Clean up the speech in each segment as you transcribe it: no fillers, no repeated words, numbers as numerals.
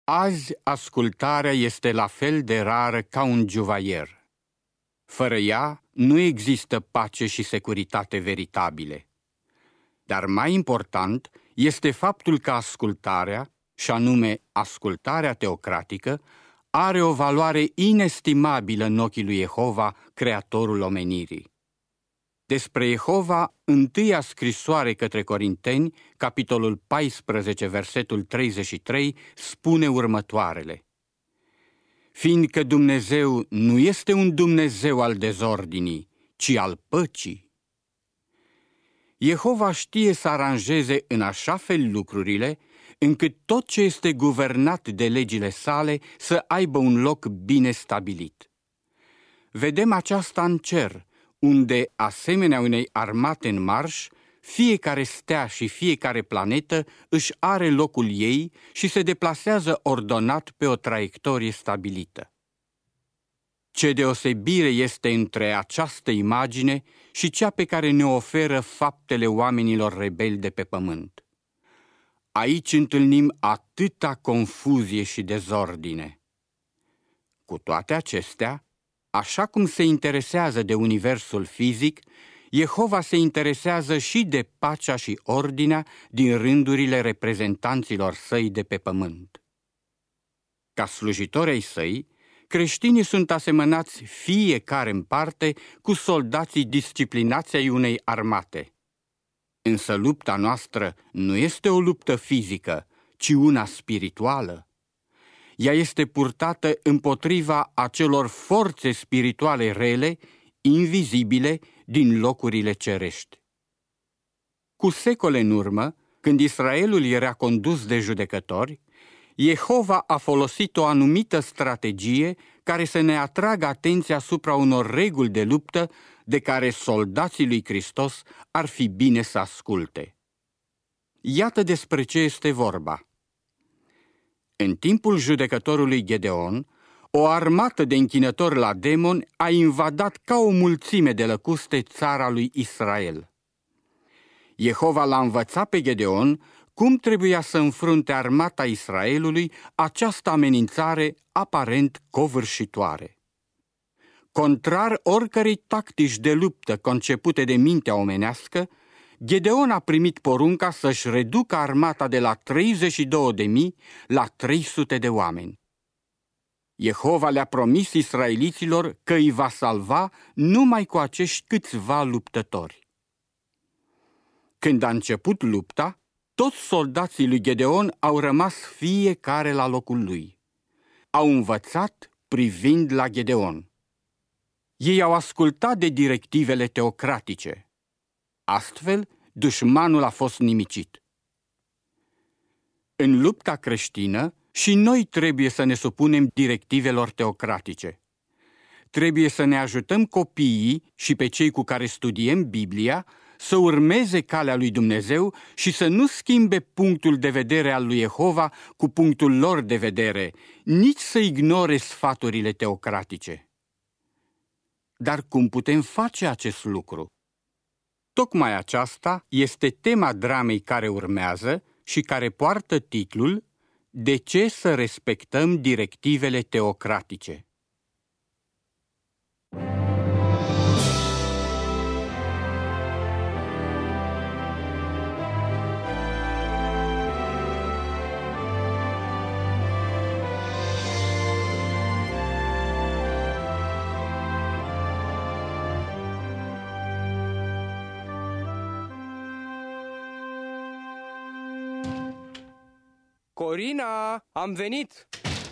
Azi ascultarea este la fel de rară ca un juvaier. Fără ea nu există pace și securitate veritabile. Dar mai important este faptul că ascultarea, și anume ascultarea teocratică, are o valoare inestimabilă în ochii lui Jehova, Creatorul omenirii. Despre Jehova, întâia scrisoare către Corinteni, capitolul 14, versetul 33, spune următoarele: Fiindcă Dumnezeu nu este un Dumnezeu al dezordinii, ci al păcii. Jehova știe să aranjeze în așa fel lucrurile, încât tot ce este guvernat de legile sale să aibă un loc bine stabilit. Vedem aceasta în cer, unde, asemenea unei armate în marș, fiecare stea și fiecare planetă își are locul ei și se deplasează ordonat pe o traiectorie stabilită. Ce deosebire este între această imagine și cea pe care ne oferă faptele oamenilor rebeli de pe pământ. Aici întâlnim atâta confuzie și dezordine. Cu toate acestea, așa cum se interesează de universul fizic, Jehova se interesează și de pacea și ordinea din rândurile reprezentanților săi de pe pământ. Ca slujitori ai săi, creștinii sunt asemănați fiecare în parte cu soldații disciplinați ai unei armate. Însă lupta noastră nu este o luptă fizică, ci una spirituală. Ea este purtată împotriva acelor forțe spirituale rele, invizibile, din locurile cerești. Cu secole în urmă, când Israelul era condus de judecători, Jehova a folosit o anumită strategie care să ne atragă atenția asupra unor reguli de luptă de care soldații lui Hristos ar fi bine să asculte. Iată despre ce este vorba. În timpul judecătorului Gedeon, o armată de închinători la demoni a invadat ca o mulțime de lăcuste țara lui Israel. Jehova l-a învățat pe Gedeon cum trebuia să înfrunte armata Israelului această amenințare aparent covârșitoare. Contrar oricărei tactici de luptă concepute de mintea omenească, Gedeon a primit porunca să-și reducă armata de la 32.000 la 300 de oameni. Jehova le-a promis israeliților că îi va salva numai cu acești câțiva luptători. Când a început lupta, toți soldații lui Gedeon au rămas fiecare la locul lui. Au învățat privind la Gedeon. Ei au ascultat de directivele teocratice. Astfel, dușmanul a fost nimicit. În lupta creștină, și noi trebuie să ne supunem directivelor teocratice. Trebuie să ne ajutăm copiii și pe cei cu care studiem Biblia să urmeze calea lui Dumnezeu și să nu schimbe punctul de vedere al lui Jehova cu punctul lor de vedere, nici să ignore sfaturile teocratice. Dar cum putem face acest lucru? Tocmai aceasta este tema dramei care urmează și care poartă titlul De ce să respectăm directivele teocratice? Corina, am venit!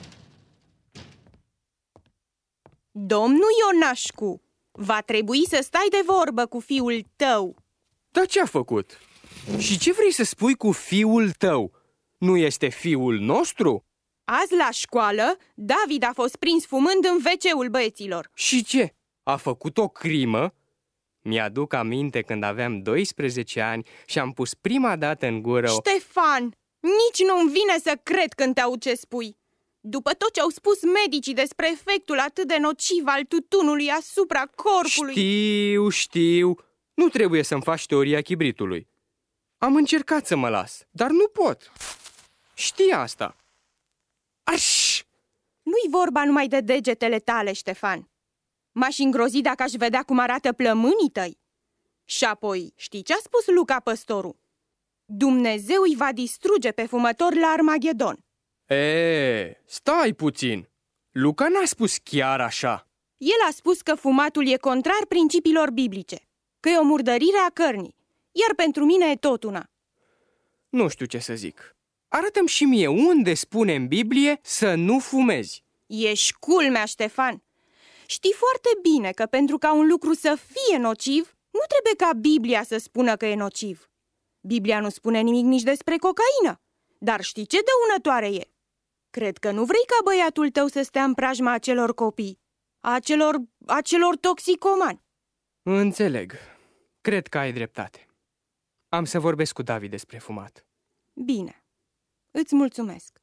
Domnul Ionașcu, va trebui să stai de vorbă cu fiul tău. Dar ce-a făcut? Și ce vrei să spui cu fiul tău? Nu este fiul nostru? Azi la școală, David a fost prins fumând în WC-ul băieților. Și ce? A făcut o crimă? Mi-aduc aminte când aveam 12 ani și am pus prima dată în gură o... Ștefan, nici nu-mi vine să cred când te aud ce spui. După tot ce au spus medicii despre efectul atât de nociv al tutunului asupra corpului... Știu, nu trebuie să-mi faci teoria chibritului. Am încercat să mă las, dar nu pot. Știi asta. Arș! Nu-i vorba numai de degetele tale, Ștefan. M-aș îngrozi dacă aș vedea cum arată plămânii tăi. Și apoi, știi ce a spus Luca păstorul? Dumnezeu îi va distruge pe fumători la Armagedon. Stai puțin. Luca n-a spus chiar așa. El a spus că fumatul e contrar principiilor biblice, că e o murdărire a cărnii, iar pentru mine e tot una. Nu știu ce să zic. Arată-mi și mie unde spune în Biblie să nu fumezi. Ești culmea, Ștefan. Știi foarte bine că pentru ca un lucru să fie nociv, nu trebuie ca Biblia să spună că e nociv. Biblia nu spune nimic nici despre cocaină, dar știi ce dăunătoare e? Cred că nu vrei ca băiatul tău să stea în preajma acelor copii, acelor toxicomani. Înțeleg. Cred că ai dreptate. Am să vorbesc cu David despre fumat. Bine. Îți mulțumesc.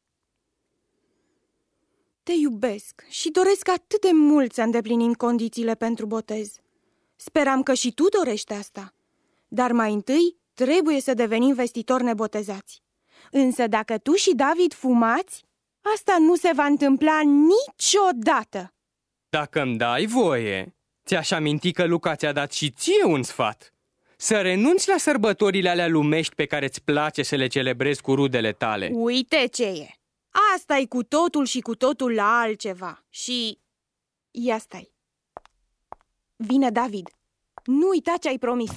Te iubesc și doresc atât de mult să îndeplinim condițiile pentru botez. Speram că și tu dorești asta. Dar mai întâi trebuie să devenim vestitori nebotezați. Însă dacă tu și David fumați, asta nu se va întâmpla niciodată. Dacă îmi dai voie, ți-aș aminti că Luca ți-a dat și ție un sfat. Să renunți la sărbătorile alea lumești pe care îți place să le celebrezi cu rudele tale. Uite ce e! Asta e cu totul și cu totul la altceva. Și ia stai. Vine David. Nu uita ce ai promis.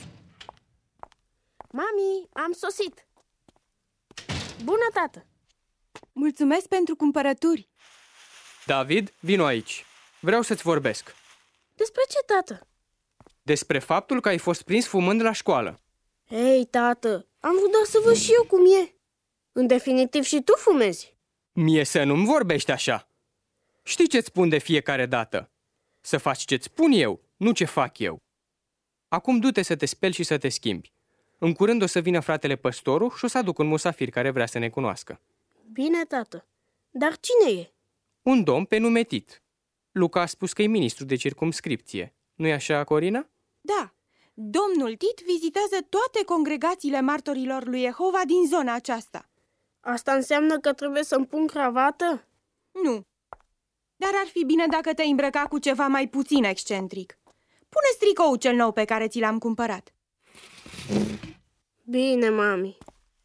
Mami, am sosit. Bună, tată! Mulțumesc pentru cumpărături. David, vino aici. Vreau să-ți vorbesc. Despre ce, tată? Despre faptul că ai fost prins fumând la școală. Hei, tată, am vrut doar să văd și eu cum e. În definitiv și tu fumezi. Mie să nu-mi vorbești așa. Știi ce-ți spun de fiecare dată? Să faci ce-ți spun eu, nu ce fac eu. Acum du-te să te speli și să te schimbi. În curând o să vină fratele păstorul și o să aduc un musafir care vrea să ne cunoască. Bine, tată. Dar cine e? Un domn pe nume Tit. Luca a spus că e ministru de circumscripție. Nu-i așa, Corina? Da. Domnul Tit vizitează toate congregațiile martorilor lui Jehova din zona aceasta. Asta înseamnă că trebuie să-mi pun cravată? Nu. Dar ar fi bine dacă te-ai îmbrăca cu ceva mai puțin excentric. Pune-ți tricoul cel nou pe care ți l-am cumpărat. Bine, mami.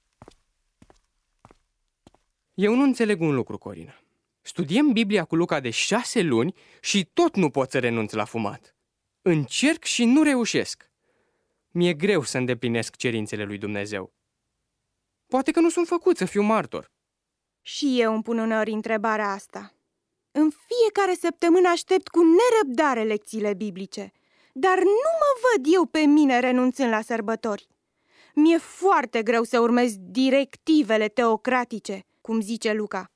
Eu nu înțeleg un lucru, Corina. Studiem Biblia cu Luca de 6 luni și tot nu pot să renunț la fumat. Încerc și nu reușesc. Mi-e greu să îndeplinesc cerințele lui Dumnezeu. Poate că nu sunt făcut să fiu martor. Și eu îmi pun uneori întrebarea asta. În fiecare săptămână aștept cu nerăbdare lecțiile biblice, dar nu mă văd eu pe mine renunțând la sărbători. Mi-e foarte greu să urmez directivele teocratice, cum zice Luca.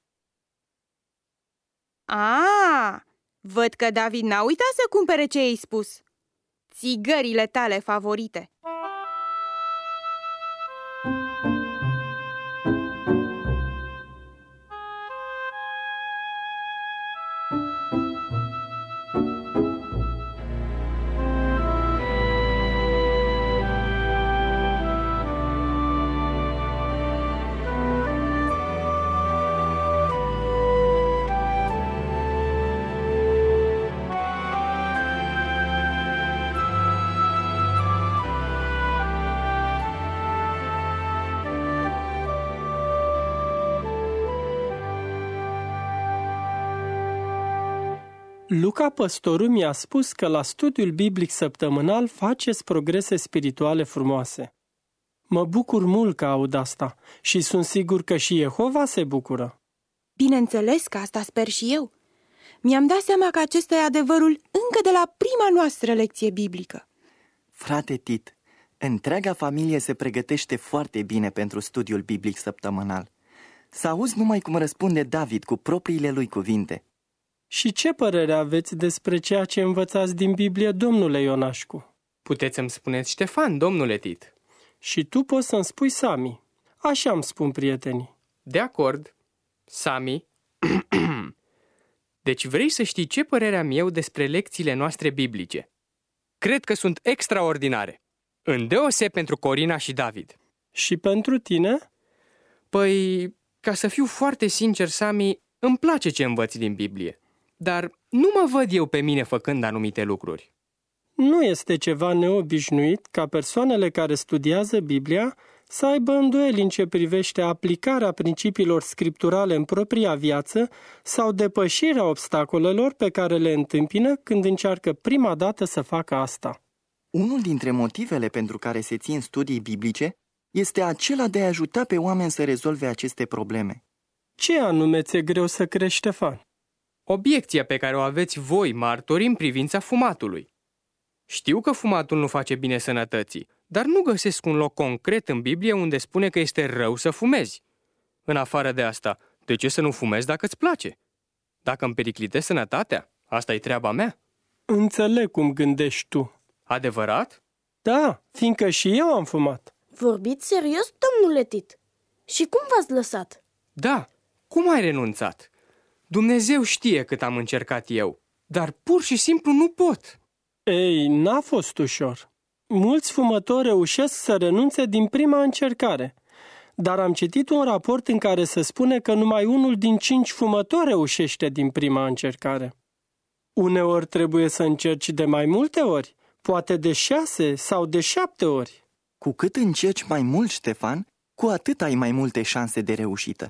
Văd că David n-a uitat să cumpere ce i-ai spus. Țigările tale favorite. Luca păstorul mi-a spus că la studiul biblic săptămânal faceți progrese spirituale frumoase. Mă bucur mult că aud asta și sunt sigur că și Jehova se bucură. Bineînțeles că asta sper și eu. Mi-am dat seama că acesta e adevărul încă de la prima noastră lecție biblică. Frate Tit, întreaga familie se pregătește foarte bine pentru studiul biblic săptămânal. Să auzi numai cum răspunde David cu propriile lui cuvinte. Și ce părere aveți despre ceea ce învățați din Biblie, domnule Ionașcu? Puteți să-mi spuneți Ștefan, domnule Tit. Și tu poți să-mi spui Sami. Așa îmi spun prietenii. De acord, Sami. Deci vrei să știi ce părere am eu despre lecțiile noastre biblice? Cred că sunt extraordinare. Îndeoseb pentru Corina și David. Și pentru tine? Păi, ca să fiu foarte sincer, Sami, Îmi place ce învăț din Biblie, dar nu mă văd eu pe mine făcând anumite lucruri. Nu este ceva neobișnuit ca persoanele care studiază Biblia să aibă îndoieli în ce privește aplicarea principiilor scripturale în propria viață sau depășirea obstacolelor pe care le întâmpină când încearcă prima dată să facă asta. Unul dintre motivele pentru care se țin studii biblice este acela de a ajuta pe oameni să rezolve aceste probleme. Ce anume ți-e greu să crești, Ștefan? Obiecția pe care o aveți voi, martori, în privința fumatului. Știu că fumatul nu face bine sănătății, dar nu găsesc un loc concret în Biblie unde spune că este rău să fumezi. În afară de asta, de ce să nu fumezi dacă îți place? Dacă îmi periclitezi sănătatea, asta e treaba mea. Înțeleg cum gândești tu. Adevărat? Da, fiindcă și eu am fumat. Vorbiți serios, domnule Tit? Și cum v-ați lăsat? Da, cum ai renunțat? Dumnezeu știe cât am încercat eu, dar pur și simplu nu pot. Ei, n-a fost ușor. Mulți fumători reușesc să renunțe din prima încercare, dar am citit un raport în care se spune că numai 1 din 5 fumători reușește din prima încercare. Uneori trebuie să încerci de mai multe ori, poate de 6 sau de 7 ori. Cu cât încerci mai mult, Ștefan, cu atât ai mai multe șanse de reușită.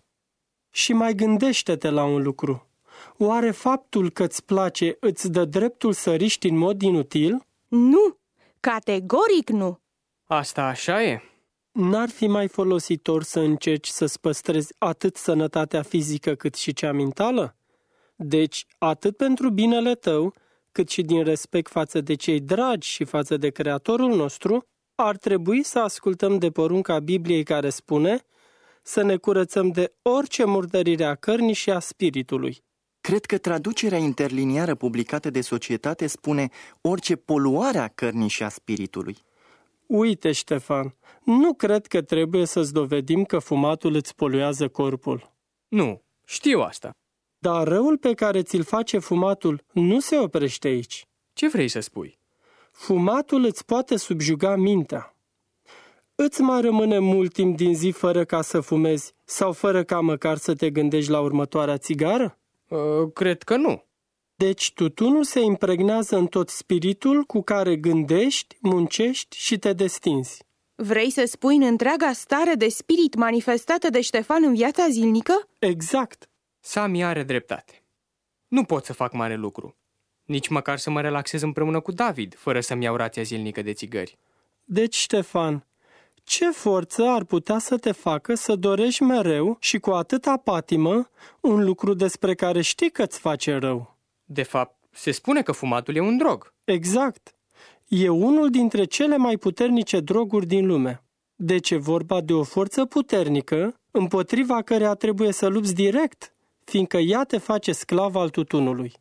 Și mai gândește-te la un lucru. Oare faptul că îți place îți dă dreptul să riști în mod inutil? Nu, categoric nu. Asta așa e? N-ar fi mai folositor să încerci să-ți păstrezi atât sănătatea fizică cât și cea mentală? Deci, atât pentru binele tău, cât și din respect față de cei dragi și față de Creatorul nostru, ar trebui să ascultăm de porunca Bibliei care spune să ne curățăm de orice murdărire a cărnii și a spiritului. Cred că traducerea interliniară publicată de Societate spune orice poluare a cărnii și a spiritului. Uite, Ștefan, nu cred că trebuie să-ți dovedim că fumatul îți poluează corpul. Nu, știu asta. Dar răul pe care ți-l face fumatul nu se oprește aici. Ce vrei să spui? Fumatul îți poate subjuga mintea. Îți mai rămâne mult timp din zi fără ca să fumezi sau fără ca măcar să te gândești la următoarea țigară? Cred că nu. Deci tutunul se impregnează în tot spiritul cu care gândești, muncești și te destinzi. Vrei să spui în întreaga stare de spirit manifestată de Ștefan în viața zilnică? Exact. Sami are dreptate. Nu pot să fac mare lucru. Nici măcar să mă relaxez împreună cu David, fără să-mi iau rația zilnică de țigări. Deci, Ștefan, ce forță ar putea să te facă să dorești mereu și cu atâta patimă un lucru despre care știi că îți face rău? De fapt, se spune că fumatul e un drog. Exact. E unul dintre cele mai puternice droguri din lume. Deci e vorba de o forță puternică împotriva căreia trebuie să lupți direct, fiindcă ea te face sclav al tutunului.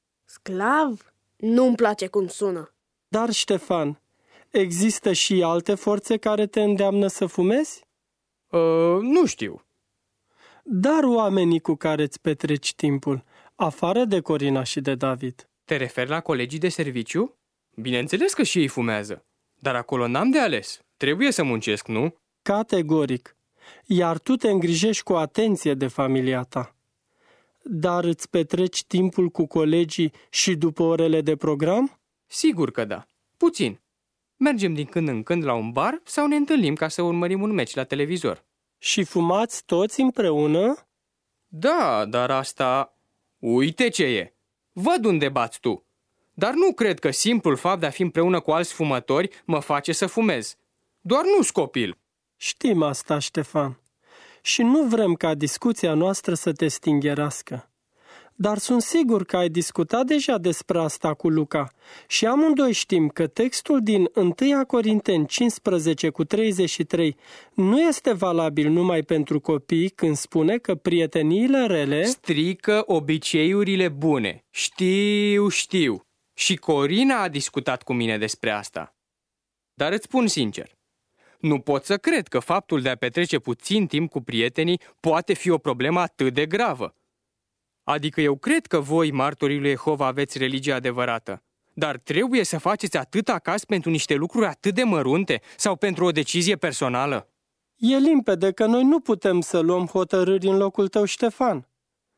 Sclav? Nu-mi place cum sună. Dar, Ștefan, există și alte forțe care te îndeamnă să fumezi? Nu știu. Dar oamenii cu care îți petreci timpul, afară de Corina și de David. Te referi la colegii de serviciu? Bineînțeles că și ei fumează. Dar acolo n-am de ales. Trebuie să muncesc, nu? Categoric. Iar tu te îngrijești cu atenție de familia ta. Dar îți petreci timpul cu colegii și după orele de program? Sigur că da. Puțin. Mergem din când în când la un bar sau ne întâlnim ca să urmărim un meci la televizor. Și fumați toți împreună? Da, dar asta... Uite ce e! Văd unde bați tu! Dar nu cred că simplul fapt de a fi împreună cu alți fumători mă face să fumez. Doar nu-s copil. Știm asta, Ștefan. Și nu vrem ca discuția noastră să te stingherească. Dar sunt sigur că ai discutat deja despre asta cu Luca și amândoi știm că textul din 1 Corinteni 15:33 nu este valabil numai pentru copii când spune că prieteniile rele strică obiceiurile bune. Știu. Și Corina a discutat cu mine despre asta. Dar îți spun sincer, nu pot să cred că faptul de a petrece puțin timp cu prietenii poate fi o problemă atât de gravă. Adică eu cred că voi, martorii lui Jehova, aveți religie adevărată. Dar trebuie să faceți atât acasă pentru niște lucruri atât de mărunte sau pentru o decizie personală? E limpede că noi nu putem să luăm hotărâri în locul tău, Ștefan.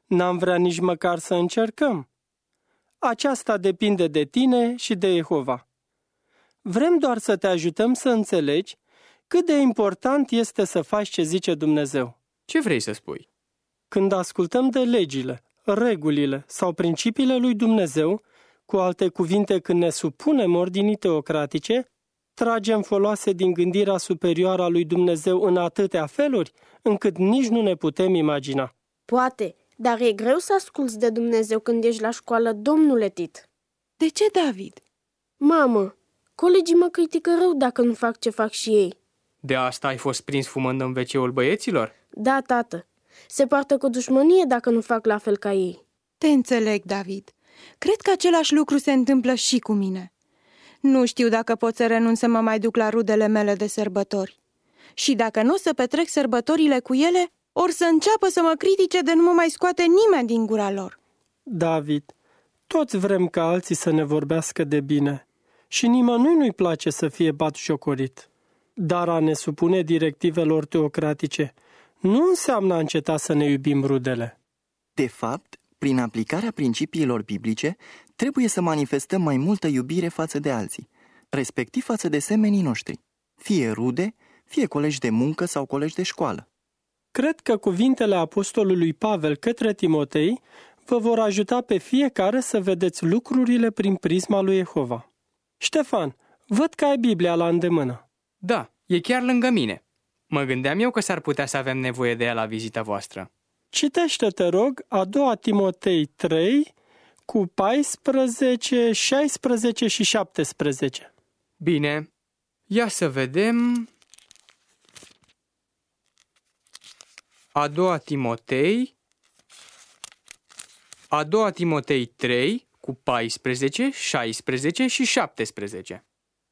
N-am vrea nici măcar să încercăm. Aceasta depinde de tine și de Jehova. Vrem doar să te ajutăm să înțelegi cât de important este să faci ce zice Dumnezeu. Ce vrei să spui? Când ascultăm de legile, regulile sau principiile lui Dumnezeu, cu alte cuvinte, când ne supunem ordinii teocratice, tragem foloase din gândirea superioară a lui Dumnezeu în atâtea feluri, încât nici nu ne putem imagina. Poate, dar e greu să asculți de Dumnezeu când ești la școală, domnule Tit. De ce, David? Mamă, colegii mă critică rău dacă nu fac ce fac și ei. De asta ai fost prins fumând în WC-ul băieților? Da, tată. Se poartă cu dușmănie dacă nu fac la fel ca ei. Te înțeleg, David. Cred că același lucru se întâmplă și cu mine. Nu știu dacă pot să renunț să mă mai duc la rudele mele de sărbători. Și dacă nu o să petrec sărbătorile cu ele, or să înceapă să mă critique de nu mă mai scoate nimeni din gura lor. David, toți vrem ca alții să ne vorbească de bine și nimănui nu-i place să fie batjocorit. Dar a ne supune directivelor teocratice nu înseamnă a înceta să ne iubim rudele. De fapt, prin aplicarea principiilor biblice, trebuie să manifestăm mai multă iubire față de alții, respectiv față de semenii noștri, fie rude, fie colegi de muncă sau colegi de școală. Cred că cuvintele apostolului Pavel către Timotei vă vor ajuta pe fiecare să vedeți lucrurile prin prisma lui Jehova. Ștefan, văd că ai Biblia la îndemână. Da, e chiar lângă mine. Mă gândeam eu că s-ar putea să avem nevoie de ea la vizita voastră. Citește, te rog, a 2 Timotei 3 cu 14, 16 și 17. Bine, ia să vedem... A 2 Timotei 3 cu 14, 16 și 17.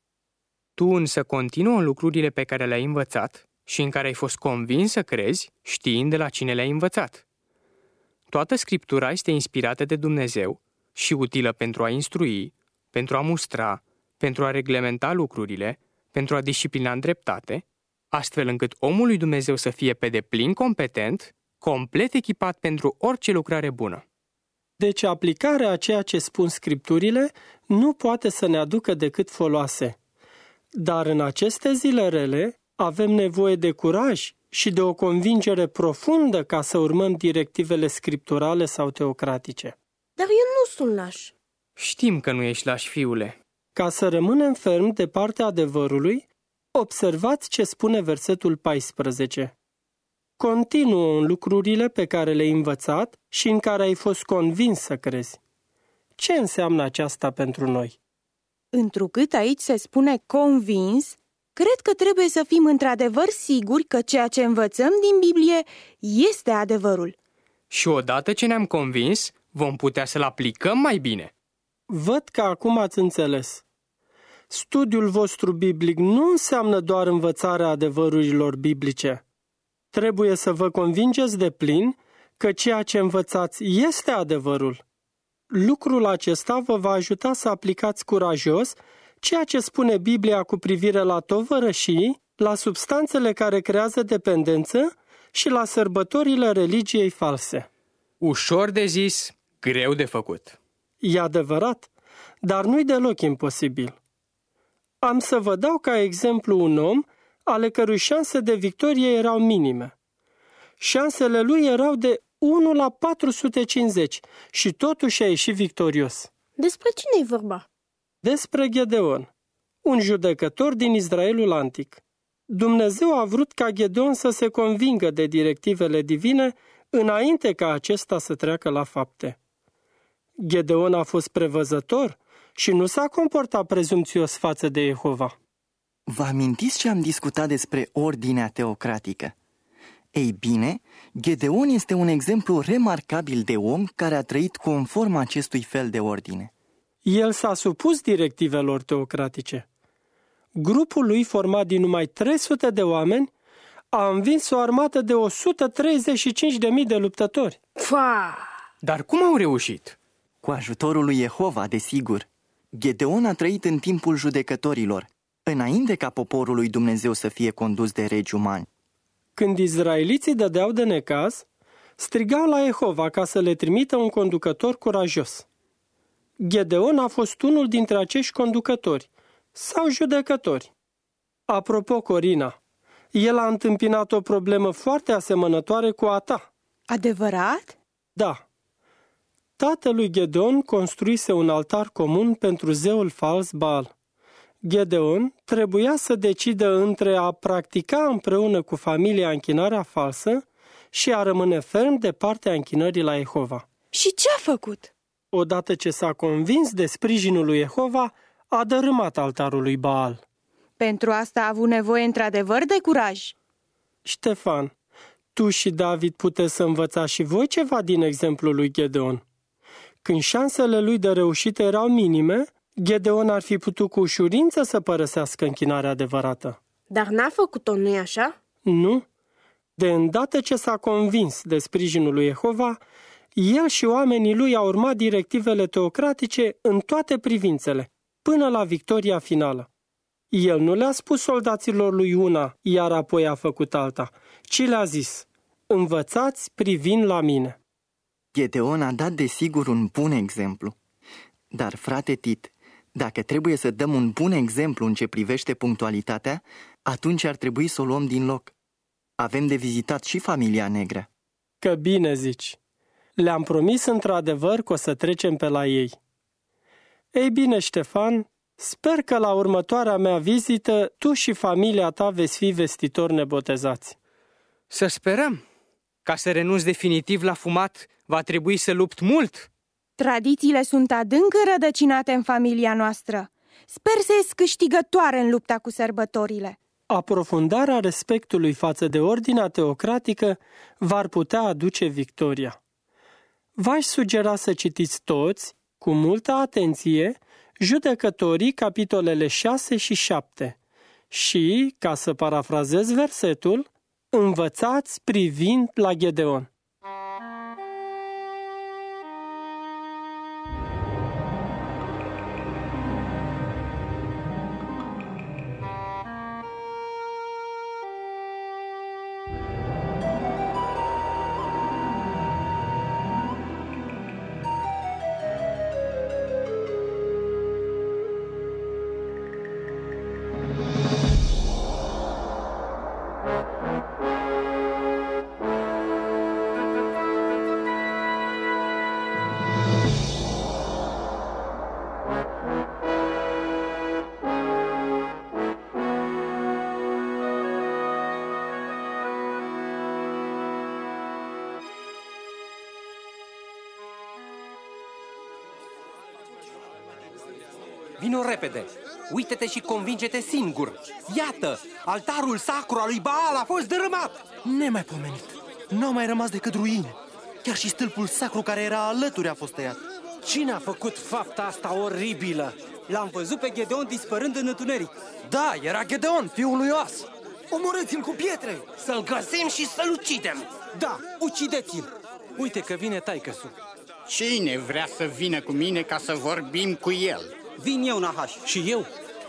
Tu însă continuă lucrurile pe care le-ai învățat și în care ai fost convins să crezi, știind de la cine le-ai învățat. Toată Scriptura este inspirată de Dumnezeu și utilă pentru a instrui, pentru a mustra, pentru a reglementa lucrurile, pentru a disciplina în dreptate, astfel încât omul lui Dumnezeu să fie pe deplin competent, complet echipat pentru orice lucrare bună. Deci aplicarea a ceea ce spun Scripturile nu poate să ne aducă decât foloase. Dar în aceste zile rele avem nevoie de curaj și de o convingere profundă ca să urmăm directivele scripturale sau teocratice. Dar eu nu sunt laș. Știm că nu ești laș, fiule. Ca să rămânem ferm de partea adevărului, observați ce spune versetul 14. Continuă în lucrurile pe care le-ai învățat și în care ai fost convins să crezi. Ce înseamnă aceasta pentru noi? Întrucât aici se spune convins, cred că trebuie să fim într-adevăr siguri că ceea ce învățăm din Biblie este adevărul. Și odată ce ne-am convins, vom putea să-l aplicăm mai bine. Văd că acum ați înțeles. Studiul vostru biblic nu înseamnă doar învățarea adevărurilor biblice. Trebuie să vă convingeți de plin că ceea ce învățați este adevărul. Lucrul acesta vă va ajuta să aplicați curajos ceea ce spune Biblia cu privire la tovărășii, la substanțele care creează dependență și la sărbătorile religiei false. Ușor de zis, greu de făcut. E adevărat, dar nu-i deloc imposibil. Am să vă dau ca exemplu un om ale cărui șanse de victorie erau minime. Șansele lui erau de 1 la 450 și totuși a ieșit victorios. Despre cine e vorba? Despre Gedeon, un judecător din Israelul antic. Dumnezeu a vrut ca Gedeon să se convingă de directivele divine înainte ca acesta să treacă la fapte. Gedeon a fost prevăzător și nu s-a comportat prezumțios față de Jehova. Vă amintiți ce am discutat despre ordinea teocratică? Ei bine, Gedeon este un exemplu remarcabil de om care a trăit conform acestui fel de ordine. El s-a supus directivelor teocratice. Grupul lui, format din numai 300 de oameni, a învins o armată de 135.000 de luptători. Fa! Dar cum au reușit? Cu ajutorul lui Jehova, desigur. Gedeon a trăit în timpul judecătorilor, înainte ca poporul lui Dumnezeu să fie condus de regi umani. Când izraeliții dădeau de necaz, Strigau la Jehova ca să le trimită un conducător curajos. Gedeon a fost unul dintre acești conducători sau judecători. Apropo, Corina, el a întâmpinat o problemă foarte asemănătoare cu a ta. Adevărat? Da. Tatălui Gedeon construise un altar comun pentru zeul fals Baal. Gedeon trebuia să decidă între a practica împreună cu familia închinarea falsă și a rămâne ferm de partea închinării la Jehova. Și ce a făcut? Odată ce s-a convins de sprijinul lui Jehova, a dărâmat altarul lui Baal. Pentru asta a avut nevoie într-adevăr de curaj. Ștefan, tu și David puteți să învățați și voi ceva din exemplul lui Gedeon. Când șansele lui de reușită erau minime, Gedeon ar fi putut cu ușurință să părăsească închinarea adevărată. Dar n-a făcut-o, nu-i așa? Nu. De îndată ce s-a convins de sprijinul lui Jehova, el și oamenii lui au urmat directivele teocratice în toate privințele, până la victoria finală. El nu le-a spus soldaților lui una, iar apoi a făcut alta, ci le-a zis: învățați privind la mine. Gedeon a dat desigur un bun exemplu. Dar, frate Tit, dacă trebuie să dăm un bun exemplu în ce privește punctualitatea, atunci ar trebui să o luăm din loc. Avem de vizitat și familia negră. Că bine zici. Le-am promis într-adevăr că o să trecem pe la ei. Ei bine, Ștefan, sper că la următoarea mea vizită tu și familia ta veți fi vestitori nebotezați. Să sperăm. Ca să renunț definitiv la fumat, va trebui să lupt mult. Tradițiile sunt adânc înrădăcinate în familia noastră. Sper să ies câștigătoare în lupta cu sărbătorile. Aprofundarea respectului față de ordinea teocratică v-ar putea aduce victoria. V-aș sugera să citiți toți, cu multă atenție, Judecătorii, capitolele 6 și 7 și, ca să parafrazez versetul, învățați privind la Gedeon. Vino repede! Uită-te și convinge-te singur! Iată! Altarul sacru al lui Baal a fost dărâmat! Nemaipomenit! Nu a mai rămas decât ruine. Chiar și stâlpul sacru care era alături a fost tăiat. Cine a făcut fapta asta oribilă? L-am văzut pe Gedeon dispărând în întuneric. Da, era Gedeon, fiul lui Ioas. Omorâți-l cu pietre! Să-l găsim și să-l ucidem! Da, ucideți-l! Uite că vine taică-su. Cine vrea să vină cu mine ca să vorbim cu el? Vin eu, Nahaș. Și eu?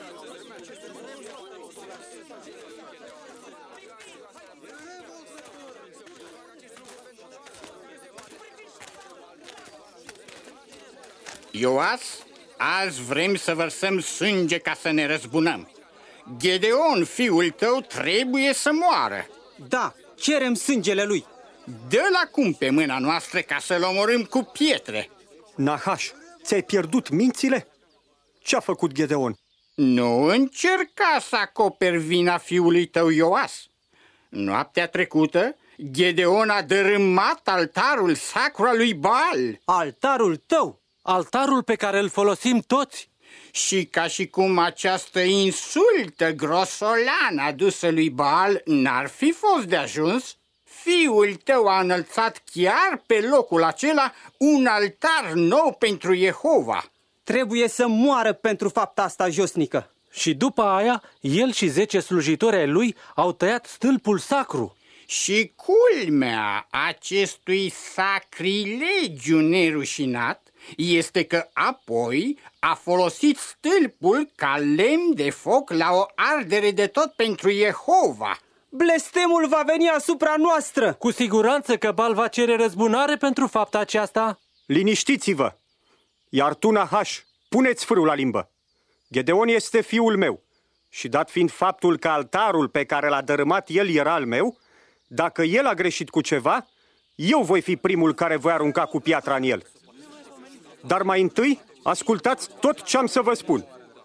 Ioas, azi vrem să vărsăm sânge ca să ne răzbunăm. Gedeon, fiul tău, trebuie să moară. Da, cerem sângele lui. Dă-l acum pe mâna noastră ca să-l omorâm cu pietre. Nahaș, ți-ai pierdut mințile? Ce-a făcut Gedeon? Nu încerca să acoperi vina fiului tău Ioas. Noaptea trecută, Gedeon a dărâmat altarul sacru al lui Baal. Altarul tău? Altarul pe care îl folosim toți. Și ca și cum această insultă grosolană adusă lui Baal n-ar fi fost de ajuns, fiul tău a înălțat chiar pe locul acela un altar nou pentru Jehova. Trebuie să moară pentru fapta asta josnică. Și după aia, el și 10 slujitori ai lui au tăiat stâlpul sacru. Și culmea acestui sacrilegiu nerușinat este că apoi a folosit stâlpul ca lemn de foc la o ardere de tot pentru Jehova. blestemul va veni asupra noastră. Cu siguranță că Baal va cere răzbunare pentru fapta aceasta. Liniștiți-vă! Iar tu, Nahaș, puneți frâul la limbă. Gedeon este fiul meu și dat fiind faptul că altarul pe care l-a dărâmat el era al meu, dacă el a greșit cu ceva, eu voi fi primul care voi arunca cu piatra în el. Dar mai întâi, ascultați tot ce am să vă spun.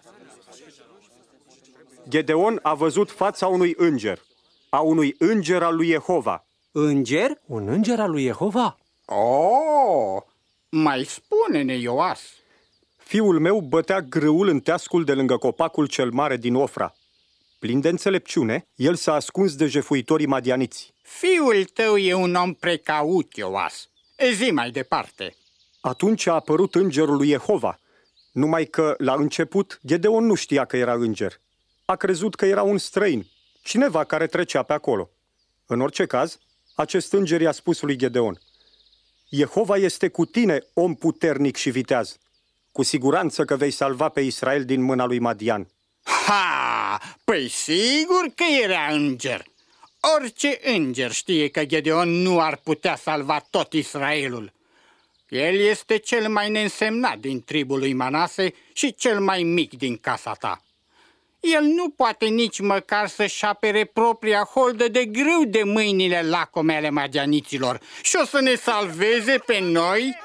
Gedeon a văzut fața unui înger, a unui înger al lui Jehova. Înger? Un înger al lui Jehova? Oh, mai spune-ne, Ioas. Fiul meu bătea grâul în teascul de lângă copacul cel mare din Ofra. Plin de înțelepciune, el s-a ascuns de jefuitorii madianiți. Fiul tău e un om precaut, Ioas. Zi mai departe. Atunci a apărut îngerul lui Jehova, numai că, la început, Gedeon nu știa că era înger. A crezut că era un străin, cineva care trecea pe acolo. În orice caz, acest înger i-a spus lui Gedeon: Jehova este cu tine, om puternic și viteaz. Cu siguranță că vei salva pe Israel din mâna lui Madian. Ha! Păi sigur că era înger. Orice înger știe că Gedeon nu ar putea salva tot Israelul. El este cel mai neînsemnat din tribul lui Manase și cel mai mic din casa ta. El nu poate nici măcar să-și apere propria holdă de grâu de mâinile lacome ale madianiților și o să ne salveze pe noi?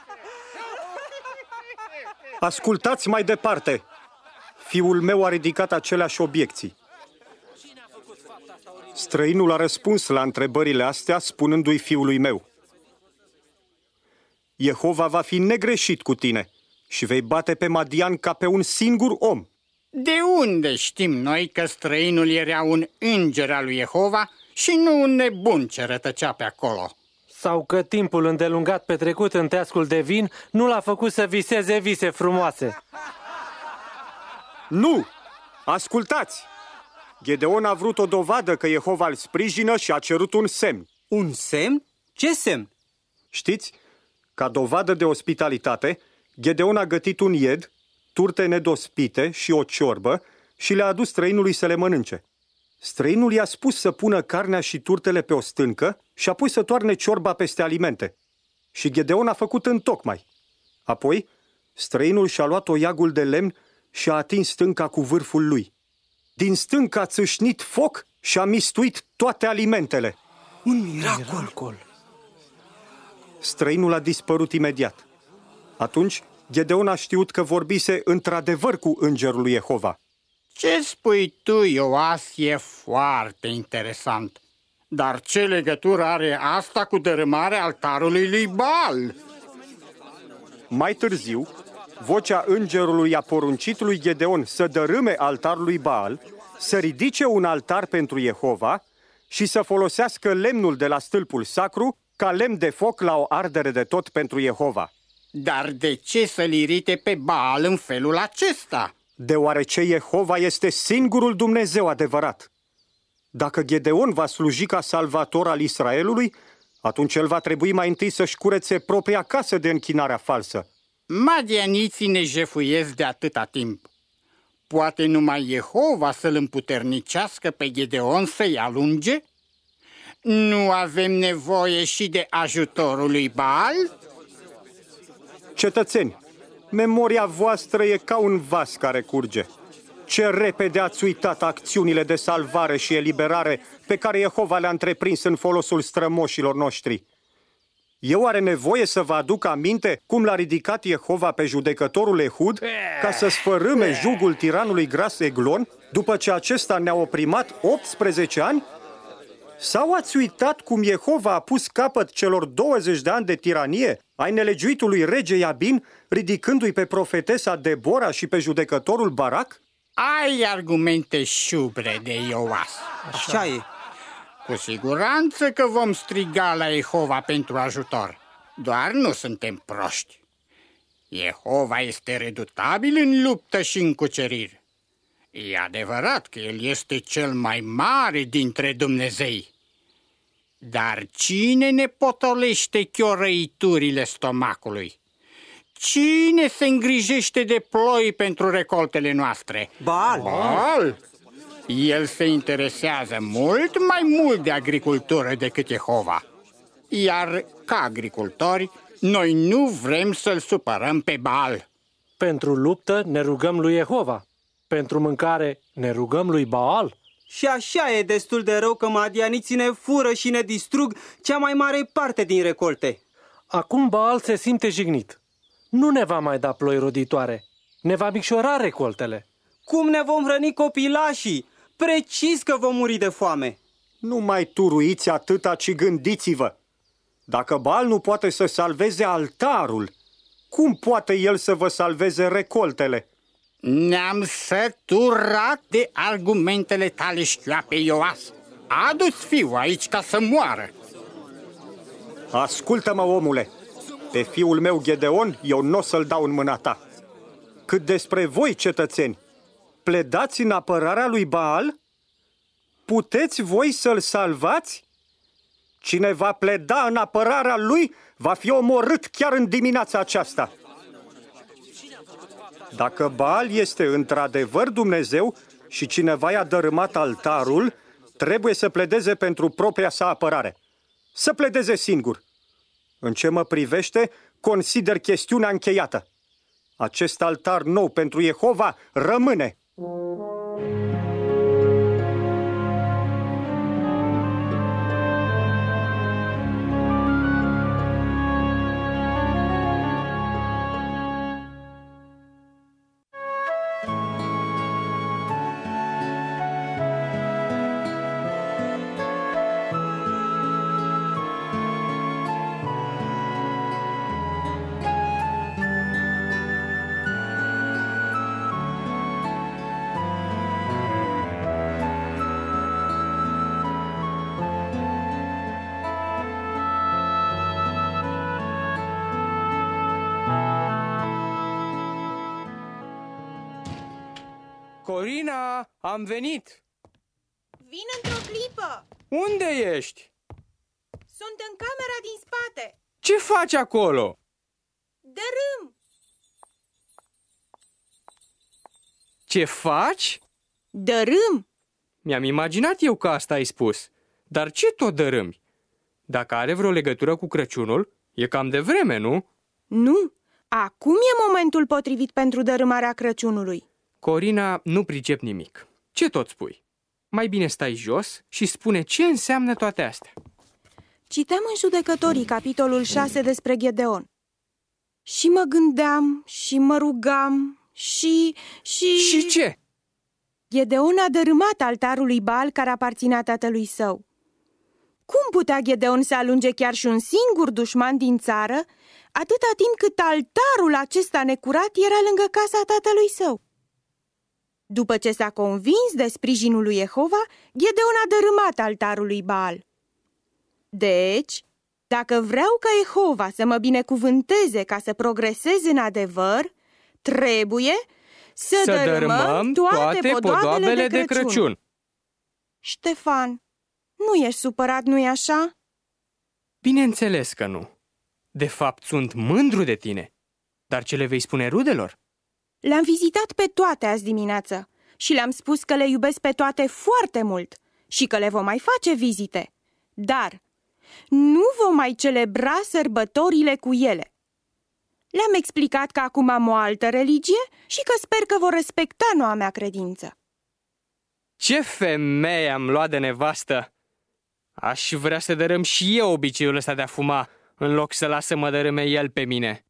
Ascultați mai departe! Fiul meu a ridicat aceleași obiecții. Străinul a răspuns la întrebările astea spunându-i fiului meu: Jehova va fi negreșit cu tine și vei bate pe Madian ca pe un singur om. De unde știm noi că străinul era un înger al lui Jehova și nu un nebun ce rătăcea pe acolo? Sau că timpul îndelungat petrecut în teascul de vin nu l-a făcut să viseze vise frumoase? Nu! Ascultați! Gedeon a vrut o dovadă că Jehova îl sprijină și a cerut un semn. Un semn? Ce semn? Știți, ca dovadă de ospitalitate, Gedeon a gătit un ied, turte nedospite și o ciorbă și le-a adus străinului să le mănânce. Străinul i-a spus să pună carnea și turtele pe o stâncă și apoi să toarne ciorba peste alimente. Și Gedeon a făcut întocmai. Apoi, străinul și-a luat toiagul de lemn și a atins stânca cu vârful lui. Din stâncă a țâșnit foc și a mistuit toate alimentele. Un miracol! Străinul a dispărut imediat. Atunci, Gedeon a știut că vorbise într-adevăr cu îngerul lui Jehova. Ce spui tu, Ioas, e foarte interesant. Dar ce legătură are asta cu dărâmarea altarului lui Baal? Mai târziu, vocea îngerului a poruncit lui Gedeon să dărâme altarul lui Baal, să ridice un altar pentru Jehova și să folosească lemnul de la stâlpul sacru ca lemn de foc la o ardere de tot pentru Jehova. Dar de ce să-l irite pe Baal în felul acesta? Deoarece Jehova este singurul Dumnezeu adevărat. Dacă Gedeon va sluji ca salvator al Israelului, atunci el va trebui mai întâi să-și curețe propria casă de închinarea falsă. Madianiții ne jefuiesc de atâta timp. Poate numai Jehova să-l împuternicească pe Gedeon să-i alunge? Nu avem nevoie și de ajutorul lui Baal? Cetățeni, memoria voastră e ca un vas care curge. Ce repede ați uitat acțiunile de salvare și eliberare pe care Jehova le-a întreprins în folosul strămoșilor noștri. Eu are nevoie să vă aduc aminte cum l-a ridicat Jehova pe judecătorul Ehud ca să sfărâme jugul tiranului gras Eglon după ce acesta ne-a oprimat 18 ani? Sau ați uitat cum Jehova a pus capăt celor 20 de ani de tiranie ai nelegiuitului rege Iabin, ridicându-i pe profetesa Debora și pe judecătorul Barac? Ai argumente șubrede, Ioas. Așa e. Cu siguranță că vom striga la Jehova pentru ajutor. Doar nu suntem proști. Jehova este redutabil în luptă și în cuceriri. E adevărat că El este cel mai mare dintre Dumnezei. Dar cine ne potolește chiorăiturile stomacului? Cine se îngrijește de ploi pentru recoltele noastre? Baal! Baal? El se interesează mult mai mult de agricultură decât Jehova. Iar ca agricultori, noi nu vrem să-l supărăm pe Baal. Pentru luptă ne rugăm lui Jehova. Pentru mâncare ne rugăm lui Baal. Și așa e destul de rău că madianiții ne fură și ne distrug cea mai mare parte din recolte. Acum Baal se simte jignit. Nu ne va mai da ploi roditoare. Ne va micșora recoltele. Cum ne vom hrăni copilașii? Precis că vom muri de foame. Nu mai turuiți atâta, ci gândiți-vă. Dacă Baal nu poate să salveze altarul, cum poate el să vă salveze recoltele? Ne-am săturat de argumentele tale șchioape, Ioas. Adu-ți fiul aici ca să moară. Ascultă-mă, omule. Pe fiul meu Gedeon eu n-o să-l dau în mâna ta. Cât despre voi, cetățeni, pledați în apărarea lui Baal? Puteți voi să-l salvați? Cine va pleda în apărarea lui va fi omorât chiar în dimineața aceasta. Dacă Baal este într-adevăr Dumnezeu și cineva i-a dărâmat altarul, trebuie să pledeze pentru propria sa apărare. Să pledeze singur. În ce mă privește, consider chestiunea încheiată. Acest altar nou pentru Jehova rămâne. Corina, am venit! Vin într-o clipă! Unde ești? Sunt în camera din spate. Ce faci acolo? Dărâm! Ce faci? Dărâm! Mi-am imaginat eu că asta ai spus. Dar ce tot dărâmi? Dacă are vreo legătură cu Crăciunul, e cam de vreme, nu? Nu, acum e momentul potrivit pentru dărâmarea Crăciunului. Corina, nu pricep nimic. Ce tot spui? Mai bine stai jos și spune ce înseamnă toate astea. Citeam în Judecătorii, capitolul 6, despre Gedeon. Și mă gândeam și mă rugam și... Și ce? Gedeon a dărâmat altarul lui Baal care aparținea tatălui său. Cum putea Gedeon să alunge chiar și un singur dușman din țară, atâta timp cât altarul acesta necurat era lângă casa tatălui său? După ce s-a convins de sprijinul lui Jehova, Gedeon a dărâmat altarul lui Baal. Deci, dacă vreau ca Jehova să mă binecuvânteze ca să progresez în adevăr, trebuie să dărâmăm toate podoabele de Crăciun. Ștefan, nu ești supărat, nu-i așa? Bineînțeles că nu. De fapt, sunt mândru de tine. Dar ce le vei spune rudelor? Le-am vizitat pe toate azi dimineață și le-am spus că le iubesc pe toate foarte mult și că le vom mai face vizite. Dar nu vom mai celebra sărbătorile cu ele. Le-am explicat că acum am o altă religie și că sper că vor respecta noua mea credință. Ce femeie am luat de nevastă! Aș vrea să dărâm și eu obiceiul ăsta de a fuma, în loc să las să mă dărâme el pe mine.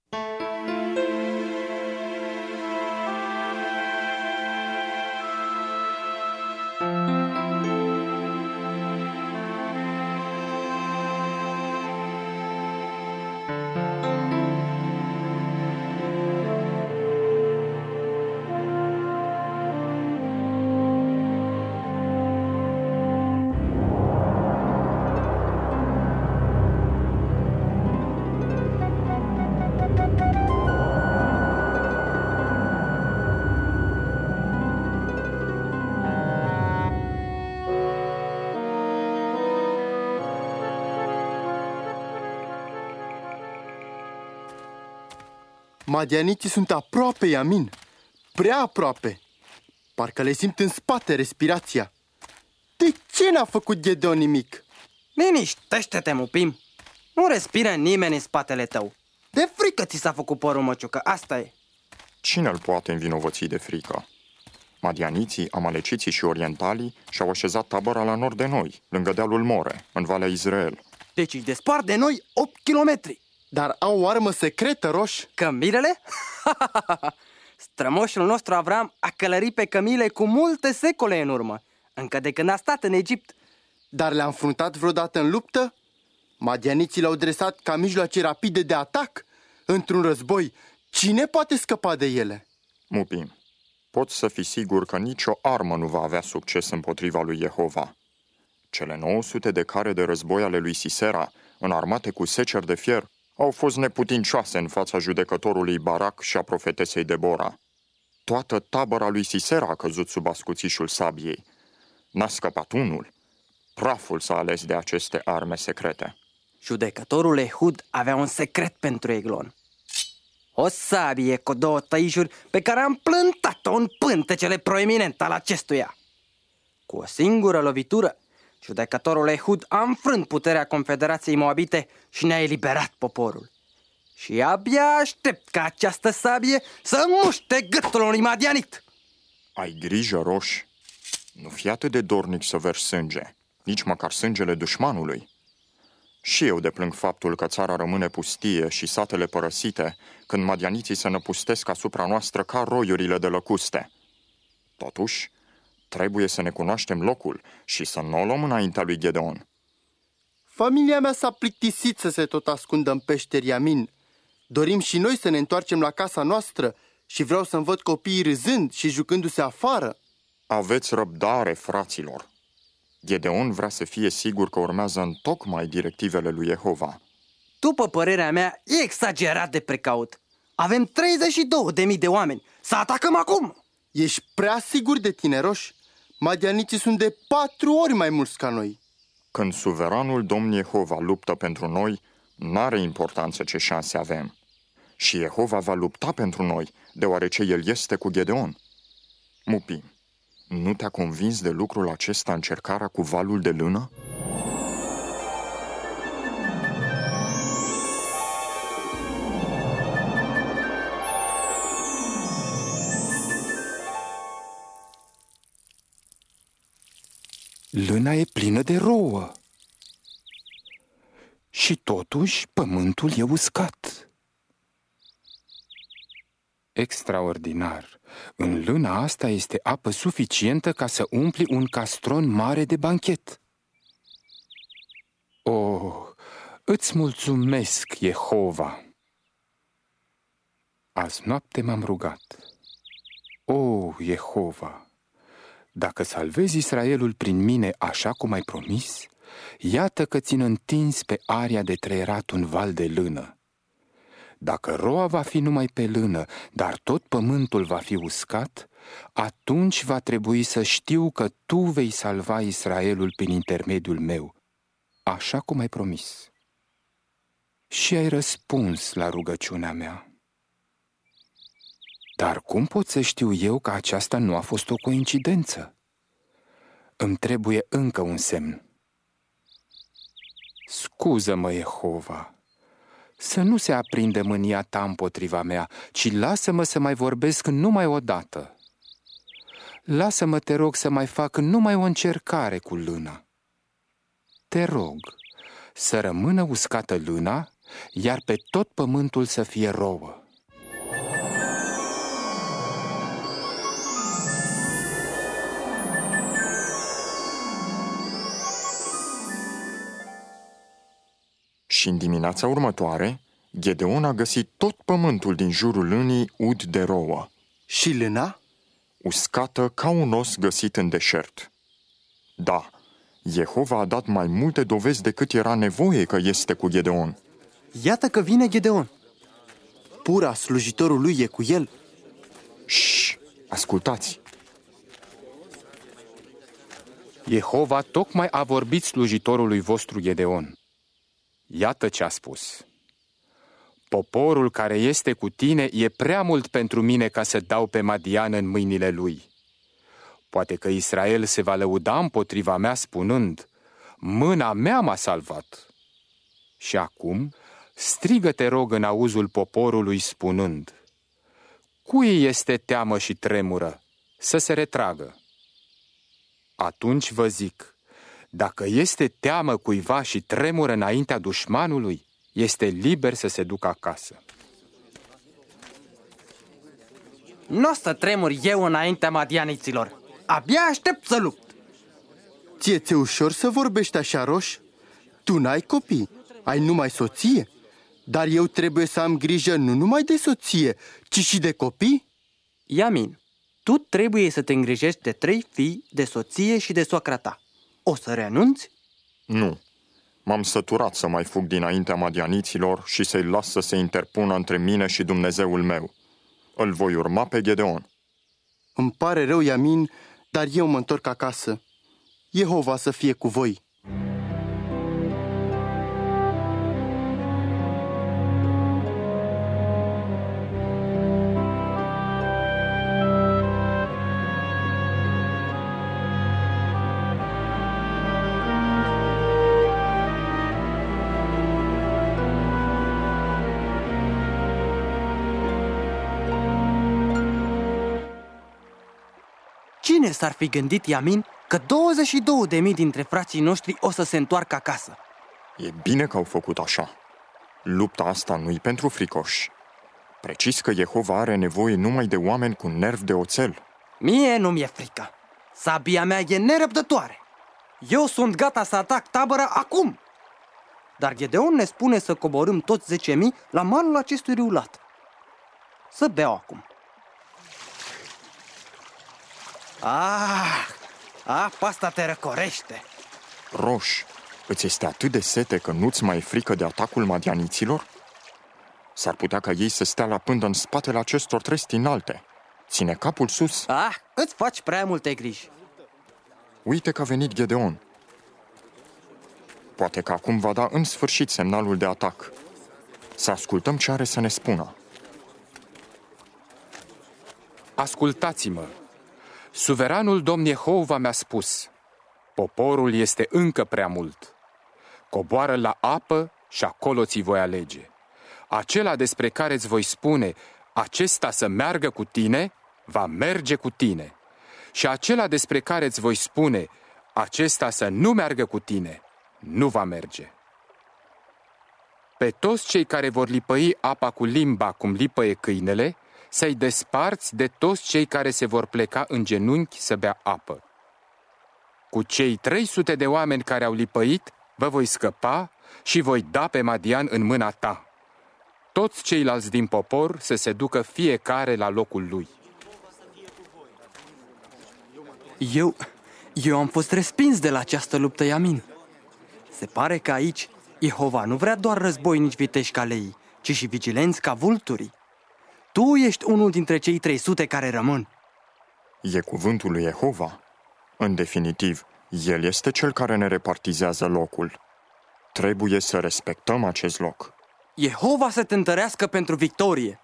Madianiții sunt aproape, Iamin. Prea aproape. Parcă le simt în spate respirația. De ce n-a făcut Gedeon nimic? Liniștește-te, Mupim. Nu respiră nimeni în spatele tău. De frică ți s-a făcut părul, măciucă, asta e. Cine îl poate învinovăți de frică? Madianiții, amaleciții și orientalii și-au așezat tabăra la nord de noi, lângă dealul More, în Valea Israel. Deci îi despart de noi 8 kilometri. Dar au o armă secretă, Roș? Cămilele? Strămoșul nostru Avram a călărit pe cămile cu multe secole în urmă, încă de când a stat în Egipt. Dar le-a înfruntat vreodată în luptă? Madianiții l-au dresat ca mijloace rapide de atac? Într-un război, cine poate scăpa de ele? Mupim, poți să fii sigur că nicio armă nu va avea succes împotriva lui Jehova. Cele 900 de care de război ale lui Sisera, înarmate cu seceri de fier, au fost neputincioase în fața judecătorului Barac și a profetesei Debora. Toată tabăra lui Sisera a căzut sub ascuțișul sabiei. N-a scăpat unul. Praful s-a ales de aceste arme secrete. Judecătorul Ehud avea un secret pentru Eglon. O sabie cu 2 tăișuri pe care am plântat-o în pântecele proeminent al acestuia. Cu o singură lovitură, judecătorul Ehud a înfrânt puterea Confederației Moabite și ne-a eliberat poporul. Și abia aștept ca această sabie să muște gâtul unui madianit. Ai grijă, Roș. Nu fi atât de dornic să vergi sânge, nici măcar sângele dușmanului. Și eu deplâng faptul că țara rămâne pustie și satele părăsite când madianiții se năpustesc asupra noastră ca roiurile de lăcuste. Totuși, trebuie să ne cunoaștem locul și să nu o luăm înaintea lui Gedeon. Familia mea s-a plictisit să se tot ascundă în peșteri Iamin. Dorim și noi să ne întoarcem la casa noastră și vreau să-mi văd copiii râzând și jucându-se afară. Aveți răbdare, fraților. Gedeon vrea să fie sigur că urmează întocmai directivele lui Jehova. După părerea mea, e exagerat de precaut. Avem 32.000 de oameni. Să atacăm acum! Ești prea sigur de tine, Roș? Madianiții sunt de 4 ori mai mulți ca noi. Când suveranul Domn Jehova luptă pentru noi, n-are importanță ce șanse avem. Și Jehova va lupta pentru noi, deoarece El este cu Gedeon. Mupim, nu te-a convins de lucrul acesta încercarea cu valul de lână? Lâna e plină de rouă. Și totuși pământul e uscat. Extraordinar! În lâna asta este apă suficientă ca să umpli un castron mare de banchet. Oh, îți mulțumesc, Jehova! Azi noapte m-am rugat. Oh, Jehova! Dacă salvezi Israelul prin mine așa cum ai promis, iată că ți-n întins pe aria de trăierat un val de lână. Dacă roa va fi numai pe lână, dar tot pământul va fi uscat, atunci va trebui să știu că tu vei salva Israelul prin intermediul meu, așa cum ai promis. Și ai răspuns la rugăciunea mea. Dar cum pot să știu eu că aceasta nu a fost o coincidență? Îmi trebuie încă un semn. Scuză-mă, Jehova, să nu se aprinde mânia ta împotriva mea, ci lasă-mă să mai vorbesc numai o dată. Lasă-mă, te rog, să mai fac numai o încercare cu lâna. Te rog, să rămână uscată lâna, iar pe tot pământul să fie rouă. Și în dimineața următoare, Gedeon a găsit tot pământul din jurul lânii ud de rouă. Și lâna? Uscată ca un os găsit în deșert. Da, Jehova a dat mai multe dovezi decât era nevoie că este cu Gedeon. Iată că vine Gedeon. Pura, slujitorul lui, e cu el. Șș, ascultați! Jehova tocmai a vorbit slujitorului vostru Gedeon. Iată ce a spus. Poporul care este cu tine e prea mult pentru mine ca să dau pe Madian în mâinile lui. Poate că Israel se va lăuda împotriva mea spunând: mâna mea m-a salvat. Și acum strigă, te rog, în auzul poporului spunând: cui este teamă și tremură, să se retragă. Atunci vă zic, dacă este teamă cuiva și tremură înaintea dușmanului, este liber să se ducă acasă. N-o să tremur eu înaintea madianiților. Abia aștept să lupt. Ție-ți ușor să vorbești așa, Roș? Tu n-ai copii, ai numai soție. Dar eu trebuie să am grijă nu numai de soție, ci și de copii? Iamin, tu trebuie să te îngrijești de 3 fii, de soție și de soacra ta. O să renunți? Nu. M-am săturat să mai fug dinaintea madianiților și să-i las să se interpună între mine și Dumnezeul meu. Îl voi urma pe Gedeon. Îmi pare rău, Iamin, dar eu mă întorc acasă. Jehova să fie cu voi. Cine s-ar fi gândit, Iamin, că 22.000 dintre frații noștri o să se întoarcă acasă? E bine că au făcut așa. Lupta asta nu-i pentru fricoși. Precis că Jehova are nevoie numai de oameni cu nervi de oțel. Mie nu mi-e frică. Sabia mea e nerăbdătoare. Eu sunt gata să atac tabăra acum. Dar Gedeon ne spune să coborâm toți 10.000 la malul acestui râu lat. Să beau acum. Apa asta te răcorește. Roș, îți este atât de sete că nu-ți mai e frică de atacul madianiților? S-ar putea ca ei să stea la pândă în spatele acestor tresti înalte. Ține capul sus. Îți faci prea multe griji. Uite că a venit Gedeon. Poate că acum va da în sfârșit semnalul de atac. Să ascultăm ce are să ne spună. Ascultați-mă! Suveranul Domn Jehova mi-a spus: poporul este încă prea mult. Coboară la apă și acolo ți voi alege. Acela despre care îți voi spune: acesta să meargă cu tine, va merge cu tine. Și acela despre care îți voi spune: acesta să nu meargă cu tine, nu va merge. Pe toți cei care vor lipăi apa cu limba cum lipăie câinele, să-i desparți de toți cei care se vor pleca în genunchi să bea apă. Cu cei 300 de oameni care au lipăit, vă voi scăpa și voi da pe Madian în mâna ta. Toți ceilalți din popor să se ducă fiecare la locul lui. Eu am fost respins de la această luptă, Iamin. Se pare că aici Jehova nu vrea doar războinici viteși ca leii, ci și vigilenți ca vulturii. Tu ești unul dintre cei 300 care rămân. E cuvântul lui Jehova. În definitiv, El este cel care ne repartizează locul. Trebuie să respectăm acest loc. Jehova să te întărească pentru victorie.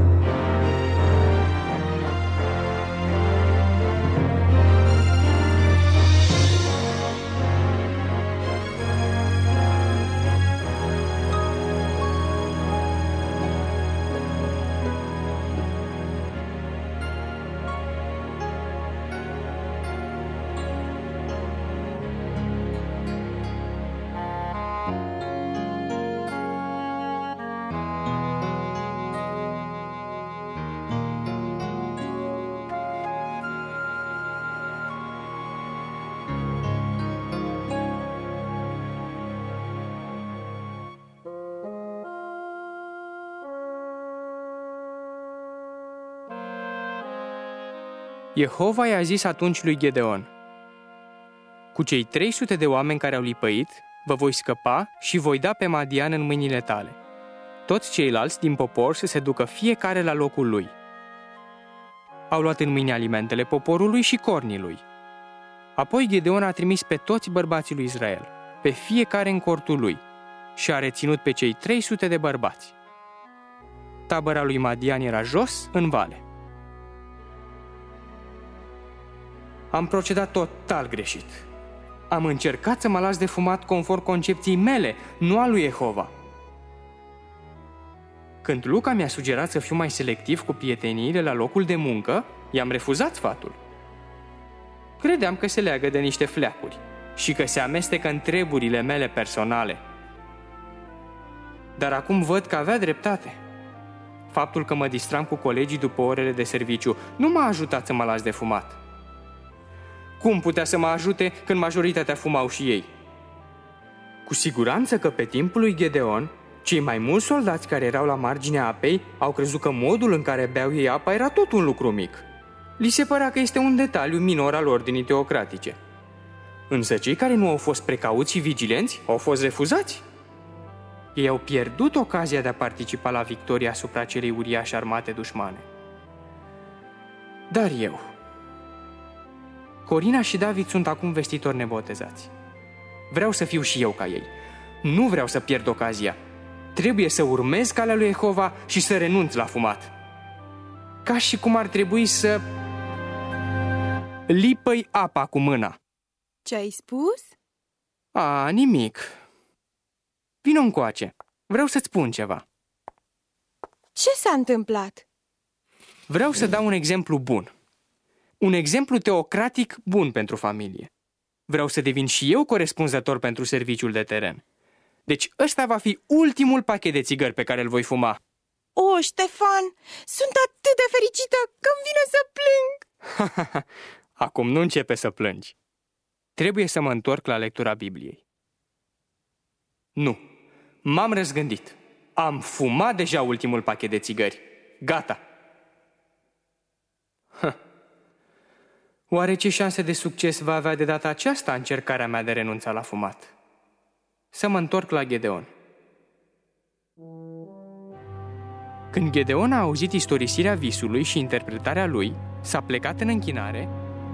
Jehova i-a zis atunci lui Gedeon: cu cei 300 de oameni care au lipăit, vă voi scăpa și voi da pe Madian în mâinile tale. Toți ceilalți din popor să se ducă fiecare la locul lui. Au luat în mâini alimentele poporului și cornii lui. Apoi Gedeon a trimis pe toți bărbații lui Israel, pe fiecare în cortul lui, și a reținut pe cei 300 de bărbați. Tabăra lui Madian era jos, în vale. Am procedat total greșit. Am încercat să mă las de fumat conform concepției mele, nu a lui Jehova. Când Luca mi-a sugerat să fiu mai selectiv cu prieteniile la locul de muncă, i-am refuzat sfatul. Credeam că se leagă de niște fleacuri și că se amestecă în treburile mele personale. Dar acum văd că avea dreptate. Faptul că mă distram cu colegii după orele de serviciu nu m-a ajutat să mă las de fumat. Cum putea să mă ajute când majoritatea fumau și ei? Cu siguranță că pe timpul lui Gedeon, cei mai mulți soldați care erau la marginea apei au crezut că modul în care beau ei apa era tot un lucru mic. Li se părea că este un detaliu minor al ordinii teocratice. Însă cei care nu au fost precauți și vigilenți au fost refuzați. Ei au pierdut ocazia de a participa la victoria asupra celei uriașe armate dușmane. Dar eu... Corina și David sunt acum vestitori nebotezați. Vreau să fiu și eu ca ei. Nu vreau să pierd ocazia. Trebuie să urmez calea lui Jehova și să renunț la fumat. Ca și cum ar trebui să... lipăi apa cu mâna. Ce ai spus? Nimic. Vino încoace. Vreau să-ți spun ceva. Ce s-a întâmplat? Vreau să dau un exemplu bun. Un exemplu teocratic bun pentru familie. Vreau să devin și eu corespunzător pentru serviciul de teren. Deci ăsta va fi ultimul pachet de țigări pe care îl voi fuma. O, Ștefan, sunt atât de fericită că îmi vine să plâng. Acum nu începe să plângi. Trebuie să mă întorc la lectura Bibliei. Nu, m-am răzgândit. Am fumat deja ultimul pachet de țigări. Gata. Oare ce șanse de succes va avea de data aceasta încercarea mea de renunța la fumat? Să mă întorc la Gedeon. Când Gedeon a auzit istorisirea visului și interpretarea lui, s-a plecat în închinare.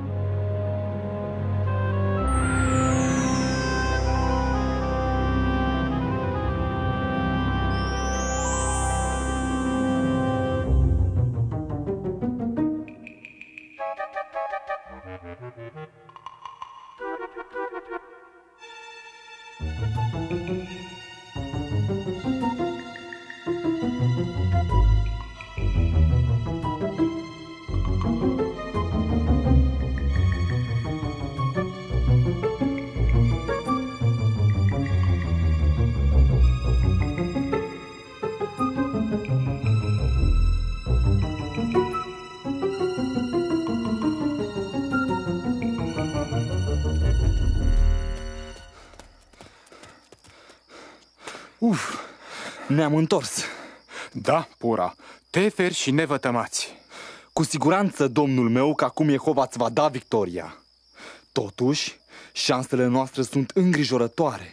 Ne-am întors. Da, Pura, teferi și nevătămați. Cu siguranță, domnul meu, că acum Jehova îți va da victoria. Totuși, șansele noastre sunt îngrijorătoare.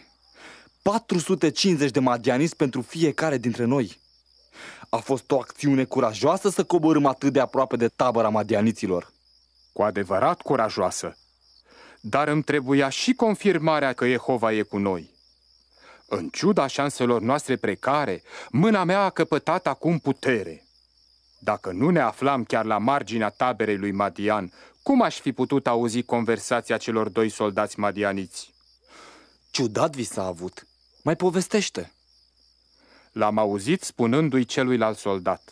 450 de madianiți pentru fiecare dintre noi. A fost o acțiune curajoasă să coborâm atât de aproape de tabăra madianiților. Cu adevărat curajoasă. Dar îmi trebuia și confirmarea că Jehova e cu noi. În ciuda șanselor noastre precare, mâna mea a căpătat acum putere. Dacă nu ne aflam chiar la marginea taberei lui Madian, cum aș fi putut auzi conversația celor doi soldați madianiți? Ciudat vi s-a avut. Mai povestește. L-am auzit spunându-i celuilalt soldat: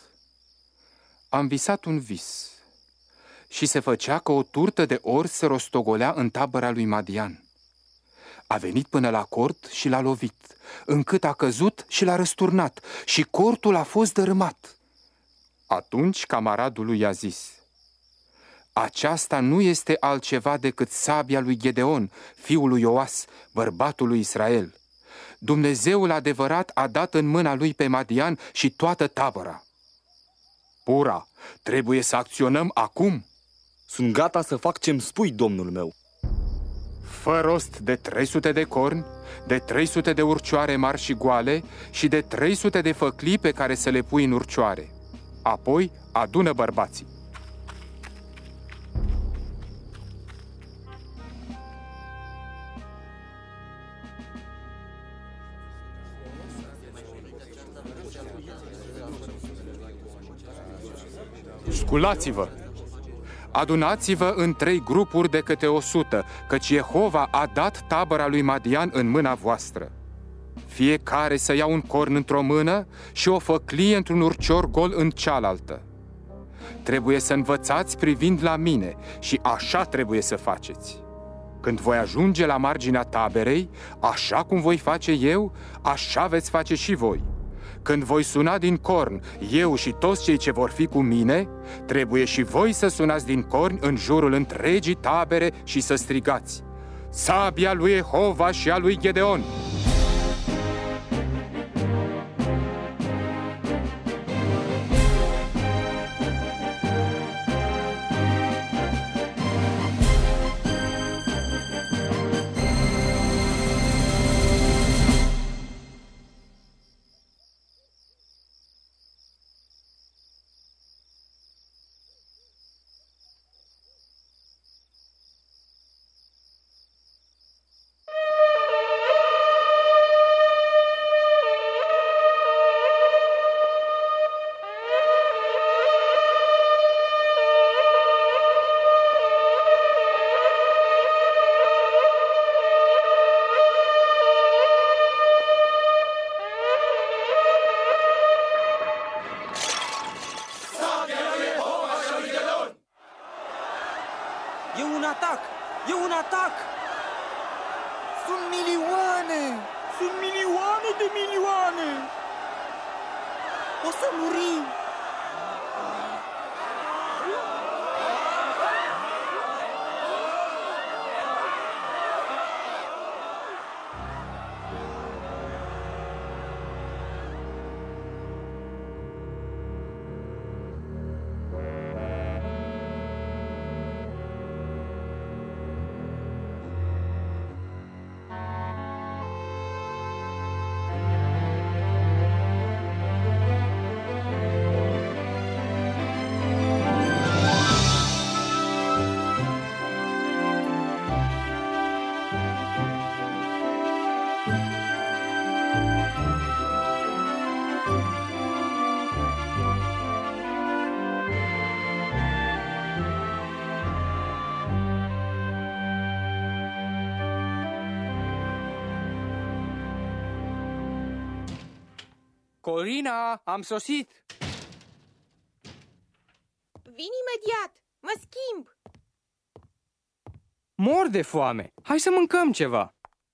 am visat un vis și se făcea că o turtă de ors se rostogolea în tabăra lui Madian. A venit până la cort și l-a lovit, încât a căzut și l-a răsturnat și cortul a fost dărâmat. Atunci camaradul lui i-a zis: aceasta nu este altceva decât sabia lui Gedeon, fiul lui Ioas, bărbatul lui Israel. Dumnezeul adevărat a dat în mâna lui pe Madian și toată tabăra. Pura, trebuie să acționăm acum. Sunt gata să fac ce-mi spui, domnul meu. Fă rost de 300 de corni, de 300 de urcioare mari și goale și de 300 de făclii pe care să le pui în urcioare. Apoi adună bărbații. Sculați-vă! Adunați-vă în 3 grupuri de câte 100, căci Jehova a dat tabăra lui Madian în mâna voastră. Fiecare să ia un corn într-o mână și o făclie într-un urcior gol în cealaltă. Trebuie să învățați privind la mine și așa trebuie să faceți. Când voi ajunge la marginea taberei, așa cum voi face eu, așa veți face și voi. Când voi suna din corn, eu și toți cei ce vor fi cu mine, trebuie și voi să sunați din corn în jurul întregii tabere și să strigați: sabia lui Jehova și a lui Gedeon! E un atac! E un atac! Sunt milioane! Sunt milioane de milioane! O să murim! Corina, am sosit! Vin imediat! Mă schimb! Mor de foame! Hai să mâncăm ceva!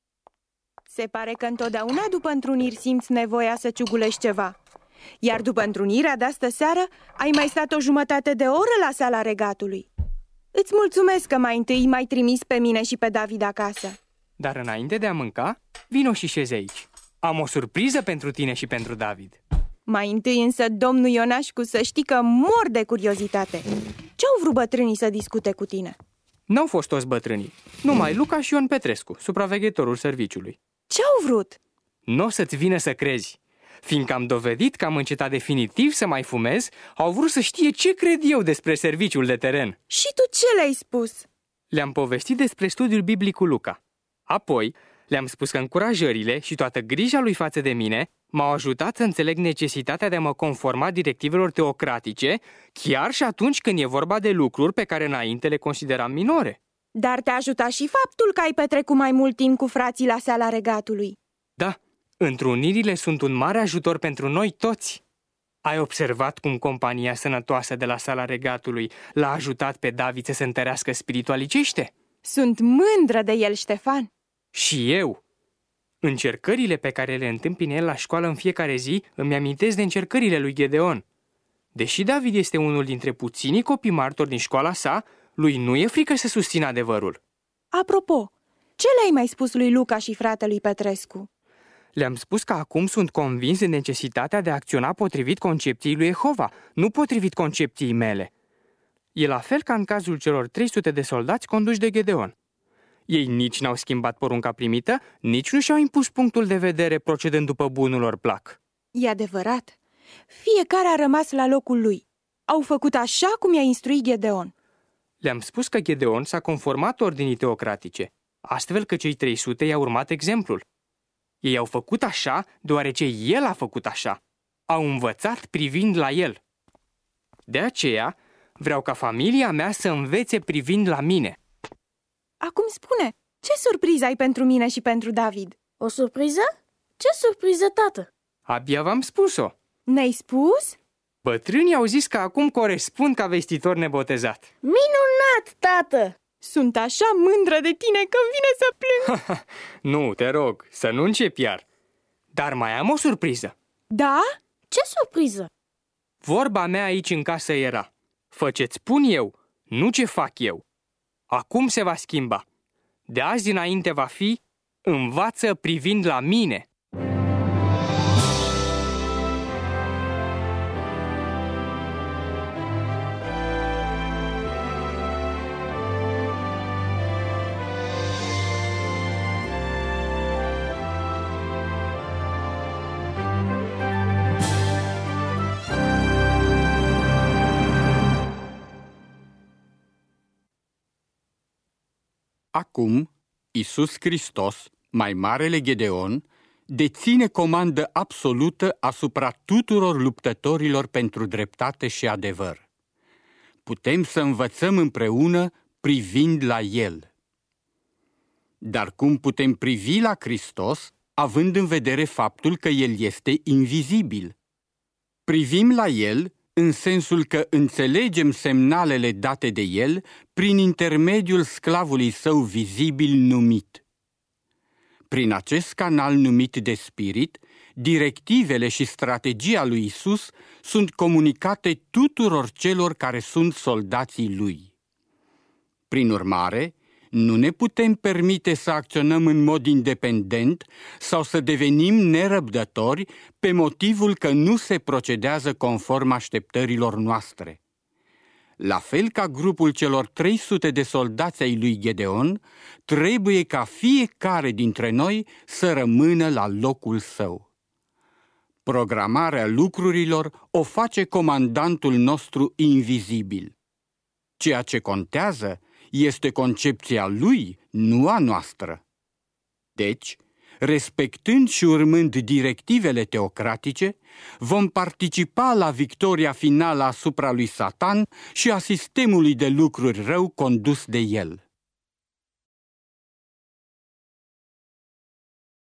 Se pare că întotdeauna după întruniri simți nevoia să ciugulești ceva. Iar după întrunirea de astă seară, ai mai stat o jumătate de oră la Sala Regatului. Îți mulțumesc că mai întâi m-ai trimis pe mine și pe David acasă. Dar înainte de a mânca, vino și șezi aici. Am o surpriză pentru tine și pentru David. Mai întâi însă, domnul Ionașcu, să știi că mor de curiozitate. Ce-au vrut bătrânii să discute cu tine? N-au fost toți bătrânii, numai Luca și Ion Petrescu, supraveghetorul serviciului. Ce-au vrut? N-o să-ți vină să crezi. Fiindcă am dovedit că am încetat definitiv să mai fumez, au vrut să știe ce cred eu despre serviciul de teren. Și tu ce le-ai spus? Le-am povestit despre studiul biblic cu Luca. Apoi, le-am spus că încurajările și toată grija lui față de mine m-au ajutat să înțeleg necesitatea de a mă conforma directivelor teocratice, chiar și atunci când e vorba de lucruri pe care înainte le consideram minore. Dar te-a ajutat și faptul că ai petrecut mai mult timp cu frații la Sala Regatului. Da, întrunirile sunt un mare ajutor pentru noi toți. Ai observat cum compania sănătoasă de la Sala Regatului l-a ajutat pe David să se întărească spiritualicește? Sunt mândră de el, Ștefan. Și eu. Încercările pe care le întâmpină el la școală în fiecare zi îmi amintesc de încercările lui Gedeon. Deși David este unul dintre puținii copii martori din școala sa, lui nu e frică să susțină adevărul. Apropo, ce le-ai mai spus lui Luca și fratelui Petrescu? Le-am spus că acum sunt convins de necesitatea de a acționa potrivit concepției lui Jehova, nu potrivit concepției mele. E la fel ca în cazul celor 300 de soldați conduși de Gedeon. Ei nici n-au schimbat porunca primită, nici nu și-au impus punctul de vedere procedând după bunul lor plac. E adevărat. Fiecare a rămas la locul lui. Au făcut așa cum i-a instruit Gedeon. Le-am spus că Gedeon s-a conformat ordinii teocratice, astfel că cei 300 i-au urmat exemplul. Ei au făcut așa deoarece el a făcut așa. Au învățat privind la el. De aceea, Vreau ca familia mea să învețe privind la mine. Acum spune, ce surpriză ai pentru mine și pentru David? O surpriză? Ce surpriză, tată? Abia v-am spus-o. Ne-ai spus? Bătrânii au zis că acum corespund ca vestitor nebotezat. Minunat, tată! Sunt așa mândră de tine că vine să plâng. Nu, te rog, să nu începi iar. Dar mai am o surpriză. Da? Ce surpriză? Vorba mea aici în casă era: fă ce-ți spun eu, nu ce fac eu. Acum se va schimba. De azi înainte va fi: învață privind la mine. Acum, Iisus Hristos, mai marele Gedeon, deține comandă absolută asupra tuturor luptătorilor pentru dreptate și adevăr. Putem să învățăm împreună privind la El. Dar cum putem privi la Hristos, având în vedere faptul că El este invizibil? Privim la El în sensul că înțelegem semnalele date de El prin intermediul sclavului său vizibil numit. Prin acest canal numit de Spirit, directivele și strategia lui Isus sunt comunicate tuturor celor care sunt soldații Lui. Prin urmare, nu ne putem permite să acționăm în mod independent sau să devenim nerăbdători pe motivul că nu se procedează conform așteptărilor noastre. La fel ca grupul celor 300 de soldați ai lui Gedeon, trebuie ca fiecare dintre noi să rămână la locul său. Programarea lucrurilor o face comandantul nostru invizibil. Ceea ce contează este concepția lui, nu a noastră. Deci, respectând și urmând directivele teocratice, vom participa la victoria finală asupra lui Satan și a sistemului de lucruri rău condus de el.